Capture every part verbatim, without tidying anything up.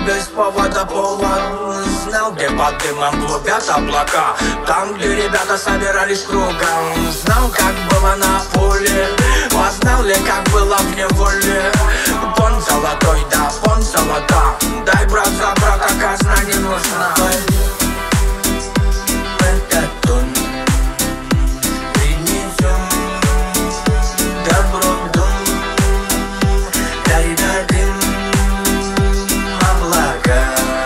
без повода повод. Знал, где под дымом клубят облака, там, где ребята собирались кругом. Знал, как было на поле, а знал ли, как было в неволе. Пон золотой, да, пон золота. Дай, брат, за брата, казна не нужна. Этот тон принесем добро в дом, дай дадим облака.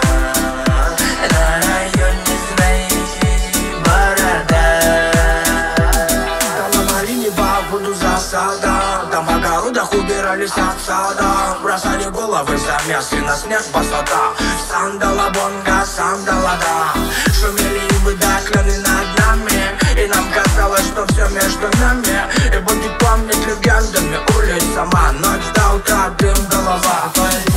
На районе, знаешь, борода. Там на малине буду засада, там в огородах убирались от сада. Бросали головы за мясо, на снег басота. Сандала бонга, сандала да. Шумели ибы да, клены над нами, и нам казалось, что все между нами. И боги помнят легендами улиц сама. Ночь до утра, дым голова.